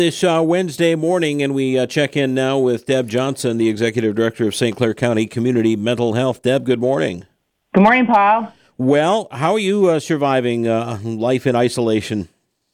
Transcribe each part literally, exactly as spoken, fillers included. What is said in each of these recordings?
This uh, Wednesday morning, and we uh, check in now with Deb Johnson, the Executive Director of Saint Clair County Community Mental Health. Deb, good morning. Good morning, Paul. Well, how are you uh, surviving uh, life in isolation?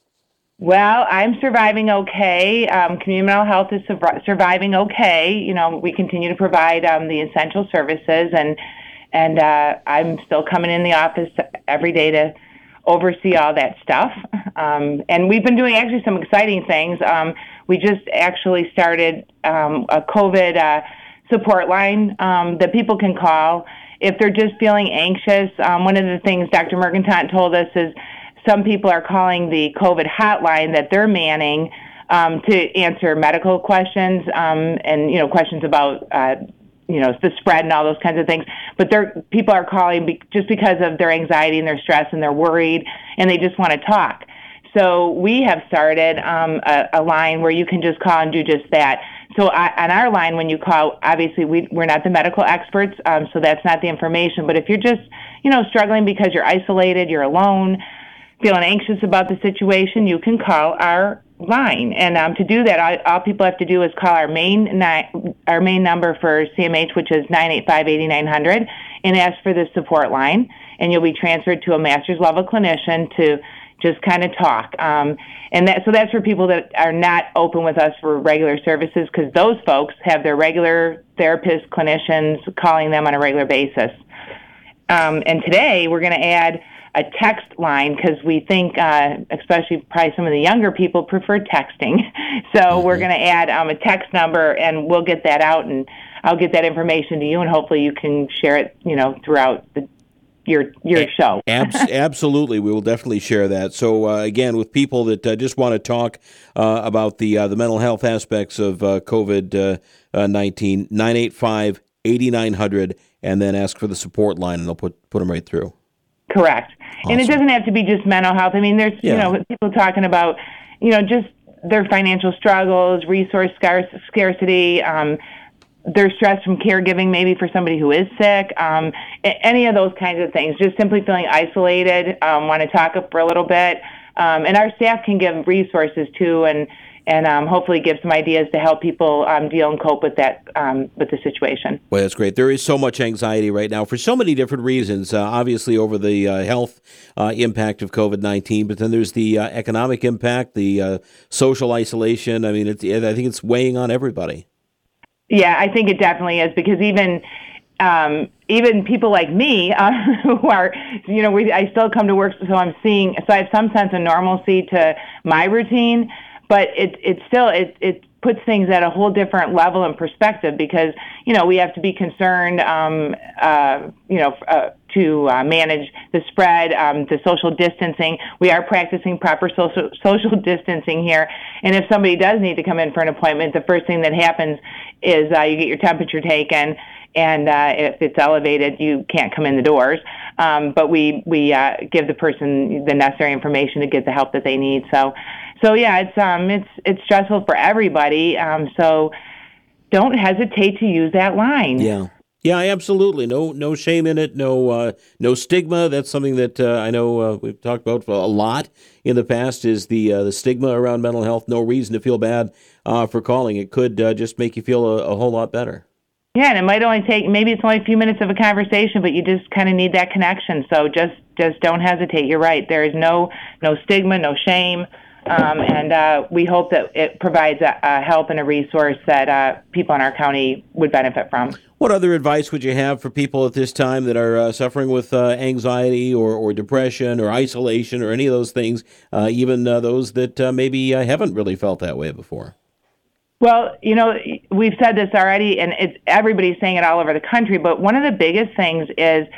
Well, I'm surviving okay. Um, community mental health is su- surviving okay. You know, we continue to provide um, the essential services, and and uh, I'm still coming in the office every day to oversee all that stuff. Um, and we've been doing actually some exciting things. Um, we just actually started um, a COVID uh, support line um, that people can call if they're just feeling anxious. Um, one of the things Doctor Mercantont told us is some people are calling the COVID hotline that they're manning um, to answer medical questions um, and, you know, questions about uh, you know, the spread and all those kinds of things. But they're, people are calling be, just because of their anxiety and their stress, and they're worried, and they just want to talk. So we have started um, a, a line where you can just call and do just that. So I, on our line, when you call, obviously we, we're not the medical experts, um, so that's not the information. But if you're just, you know, struggling because you're isolated, you're alone, feeling anxious about the situation, you can call our line. And um, to do that, all, all people have to do is call our main ni- our main number for C M H, which is nine eight five, eight nine zero zero, and ask for the support line. And you'll be transferred to a master's level clinician to just kind of talk. Um, and that, so that's for people that are not open with us for regular services, because those folks have their regular therapists, clinicians calling them on a regular basis. Um, and today we're going to add a text line, because we think, uh, especially probably some of the younger people, prefer texting. So mm-hmm. we're going to add um, a text number, and we'll get that out, and I'll get that information to you, and hopefully you can share it, you know, throughout the, your your a- show. Abs- absolutely, we will definitely share that. So uh, again, with people that uh, just want to talk uh, about the uh, the mental health aspects of uh, COVID nineteen, nine eight five, eight nine zero zero, and then ask for the support line, and they'll put put them right through. Correct. Awesome. And it doesn't have to be just mental health. I mean, there's, yeah. you know, people talking about, you know, just their financial struggles, resource scar- scarcity, um, their stress from caregiving, maybe for somebody who is sick, um, any of those kinds of things. Just simply feeling isolated, um, want to talk for a little bit. Um, and our staff can give resources too, and and um, hopefully give some ideas to help people um, deal and cope with that, um, with the situation. Well, that's great. There is so much anxiety right now for so many different reasons, uh, obviously over the uh, health uh, impact of COVID nineteen, but then there's the uh, economic impact, the uh, social isolation. I mean, it's, I think it's weighing on everybody. Yeah, I think it definitely is, because even um, even people like me uh, who are, you know, we, I still come to work, so I'm seeing, so I have some sense of normalcy to my routine. But it it still it it puts things at a whole different level and perspective, because, you know, we have to be concerned, um, uh, you know, uh, to uh, manage the spread, um, the social distancing. We are practicing proper social social distancing here, and if somebody does need to come in for an appointment, the first thing that happens is uh, you get your temperature taken, and uh, if it's elevated, you can't come in the doors. Um, but we we uh, give the person the necessary information to get the help that they need. So. So yeah, it's um, it's it's stressful for everybody. Um, so don't hesitate to use that line. Yeah, yeah, absolutely. No, no shame in it. No, uh, no stigma. That's something that uh, I know uh, we've talked about a lot in the past. Is the uh, the stigma around mental health? No reason to feel bad uh, for calling. It could uh, just make you feel a, a whole lot better. Yeah, and it might only take, maybe it's only a few minutes of a conversation, but you just kind of need that connection. So just just don't hesitate. You're right. There is no no stigma, no shame. Um, and uh, we hope that it provides a, a help and a resource that uh, people in our county would benefit from. What other advice would you have for people at this time that are uh, suffering with uh, anxiety or, or depression or isolation or any of those things, uh, even uh, those that uh, maybe uh, haven't really felt that way before? Well, you know, we've said this already, and it's, everybody's saying it all over the country, but one of the biggest things is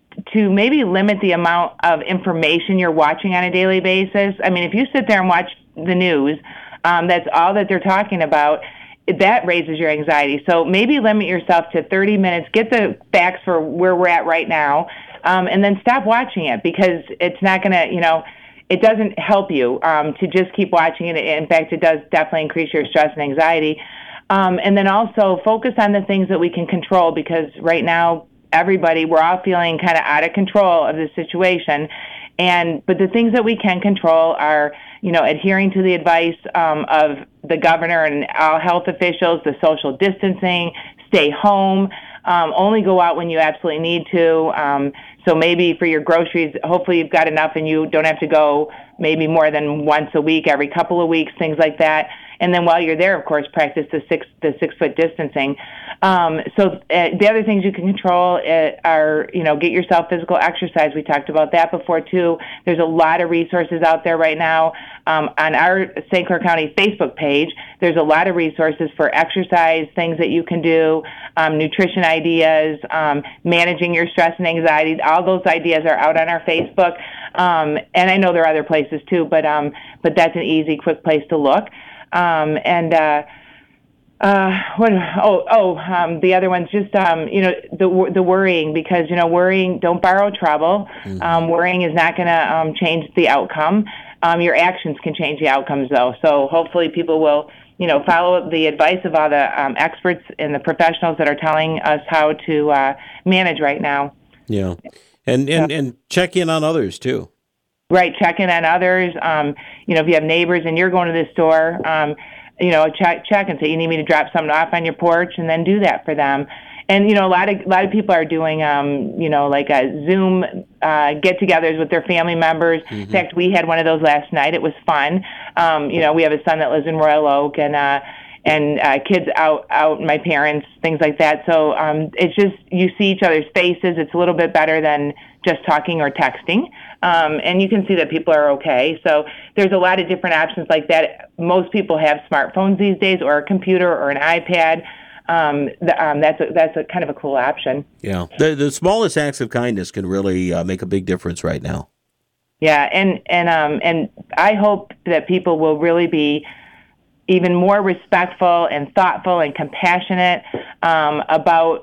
to maybe limit the amount of information you're watching on a daily basis. I mean, if you sit there and watch the news, um, that's all that they're talking about, that raises your anxiety. So maybe limit yourself to thirty minutes, get the facts for where we're at right now, um, and then stop watching it, because it's not going to, you know, it doesn't help you um, to just keep watching it. In fact, it does definitely increase your stress and anxiety. Um, and then also focus on the things that we can control, because right now, everybody, we're all feeling kind of out of control of the situation. And but the things that we can control are, you know, adhering to the advice um, of the governor and all health officials, the social distancing, stay home, um, only go out when you absolutely need to. Um, so maybe for your groceries, hopefully you've got enough and you don't have to go maybe more than once a week, every couple of weeks, things like that. And then while you're there, of course, practice the six the six foot distancing. Um, so uh, the other things you can control uh, are, you know, get yourself physical exercise. We talked about that before too. There's a lot of resources out there right now. Um, on our Saint Clair County Facebook page, there's a lot of resources for exercise, things that you can do, um, nutrition ideas, um, managing your stress and anxiety. All those ideas are out on our Facebook. Um, and I know there are other places too, but um, but that's an easy, quick place to look. Um, and uh, uh, what? Oh, oh, um, the other one's just um, you know the the worrying, because you know worrying. Don't borrow trouble. Mm-hmm. Um, worrying is not going to um, change the outcome. Um, your actions can change the outcomes, though. So hopefully, people will you know follow the advice of all the um, experts and the professionals that are telling us how to uh, manage right now. Yeah, and and, and check in on others too. Right, check in on others. Um, you know, if you have neighbors and you're going to the store, um, you know, check check and say you need me to drop something off on your porch, and then do that for them. And you know, a lot of a lot of people are doing, um, you know, like a Zoom uh, get-togethers with their family members. Mm-hmm. In fact, we had one of those last night. It was fun. Um, you know, we have a son that lives in Royal Oak, and uh, and uh, kids out out, my parents, things like that. So um, it's just you see each other's faces. It's a little bit better than just talking or texting. Um, and you can see that people are okay. So there's a lot of different options like that. Most people have smartphones these days, or a computer, or an iPad. Um, the, um, that's a, that's a kind of a cool option. Yeah, the the smallest acts of kindness can really uh, make a big difference right now. Yeah, and and um, and I hope that people will really be even more respectful and thoughtful and compassionate um, about,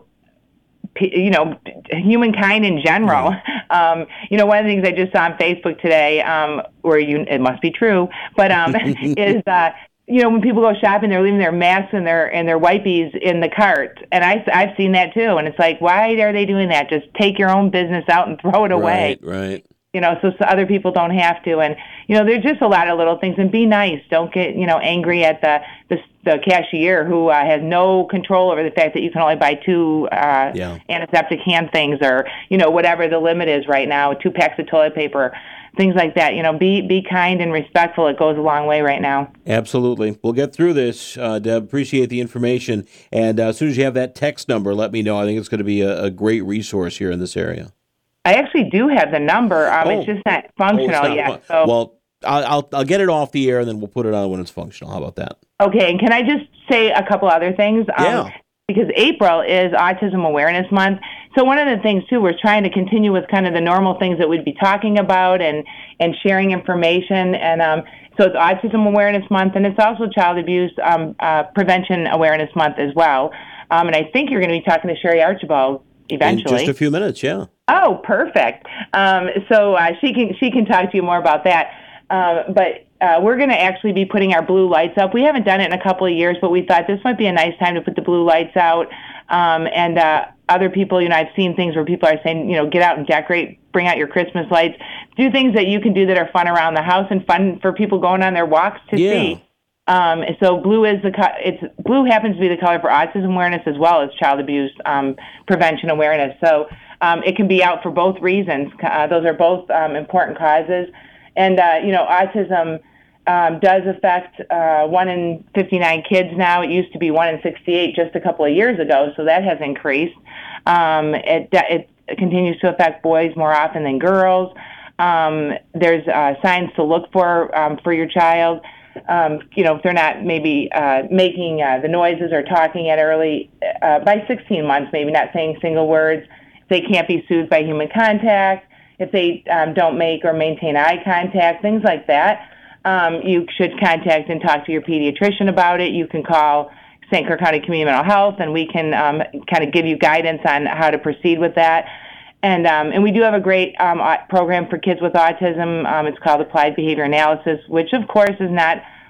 you know, humankind in general. Um, you know, one of the things I just saw on Facebook today, um, where you, it must be true, but um, is, uh, you know, when people go shopping, they're leaving their masks and their and their wipes in the cart, and I, I've seen that too. And it's like, why are they doing that? Just take your own business out and throw it away. Right, right. You know, so, so other people don't have to. And, you know, there's just a lot of little things. And be nice. Don't get, you know, angry at the the, the cashier who uh, has no control over the fact that you can only buy two uh, yeah. antiseptic hand things, or, you know, whatever the limit is right now, two packs of toilet paper, things like that. You know, be be kind and respectful. It goes a long way right now. Absolutely. We'll get through this, uh, Deb. Appreciate the information. And uh, as soon as you have that text number, let me know. I think it's going to be a, a great resource here in this area. I actually do have the number. Um, oh. It's just not functional oh, not yet. Fun- so. Well, I'll, I'll I'll get it off the air, and then we'll put it on when it's functional. How about that? Okay, and can I just say a couple other things? Um, yeah. Because April is Autism Awareness Month. So one of the things, too, we're trying to continue with kind of the normal things that we'd be talking about and, and sharing information. And um, so it's Autism Awareness Month, and it's also Child Abuse um, uh, Prevention Awareness Month as well. Um, and I think you're going to be talking to Sherry Archibald eventually. In just a few minutes, yeah. Oh, perfect. Um, so uh, she can she can talk to you more about that. Um, but uh, we're going to actually be putting our blue lights up. We haven't done it in a couple of years, but we thought this might be a nice time to put the blue lights out. Um, and uh, other people, you know, I've seen things where people are saying, you know, get out and decorate, bring out your Christmas lights, do things that you can do that are fun around the house and fun for people going on their walks to yeah. see. Um, so blue is the co- it's blue happens to be the color for autism awareness as well as child abuse um, prevention awareness. So um, it can be out for both reasons. Uh, those are both um, important causes, and uh, you know, autism um, does affect uh, one in fifty-nine kids now. It used to be one in sixty-eight just a couple of years ago, so that has increased. Um, it it continues to affect boys more often than girls. Um, there's uh, signs to look for um, for your child. Um, you know, if they're not maybe uh, making uh, the noises or talking at early, uh, by sixteen months, maybe not saying single words, if they can't be soothed by human contact, if they um, don't make or maintain eye contact, things like that, um, you should contact and talk to your pediatrician about it. You can call Saint Clair County Community Mental Health, and we can um, kind of give you guidance on how to proceed with that. And um, and we do have a great um, program for kids with autism. Um, it's called Applied Behavior Analysis, which, of course, is not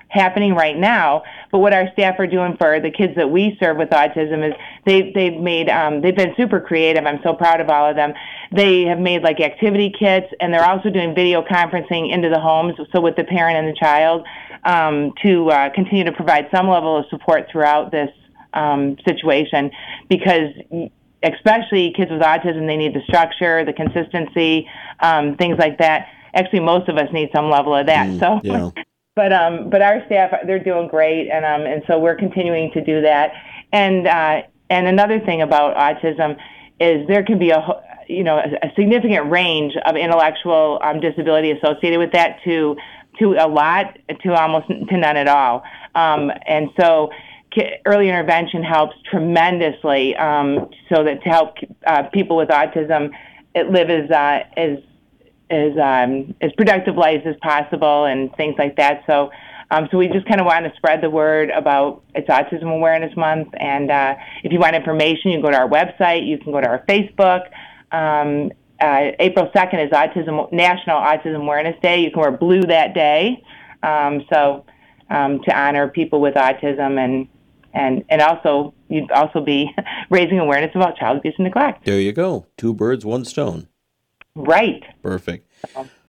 happening right now. But what our staff are doing for the kids that we serve with autism is they they've made um, they've been super creative. I'm so proud of all of them. They have made like activity kits, and they're also doing video conferencing into the homes, so with the parent and the child, um, to uh, continue to provide some level of support throughout this um, situation, because especially kids with autism, they need the structure, the consistency, um, things like that. Actually, most of us need some level of that. Mm, so, yeah. but um, but our staff, they're doing great, and um, and so we're continuing to do that. And uh, and another thing about autism is there can be a you know a, a significant range of intellectual um, disability associated with that, to to a lot, to almost to none at all. Um, and so early intervention helps tremendously, um, so that to help uh, people with autism it live as uh, as as um, as productive lives as possible and things like that. So um, so we just kind of want to spread the word about it's Autism Awareness Month. And uh, if you want information, you can go to our website. You can go to our Facebook. Um, uh, April second is Autism National Autism Awareness Day. You can wear blue that day, um, so um, to honor people with autism, and and and also you'd also be raising awareness about child abuse and neglect. There you go. Two birds, one stone. Right. Perfect.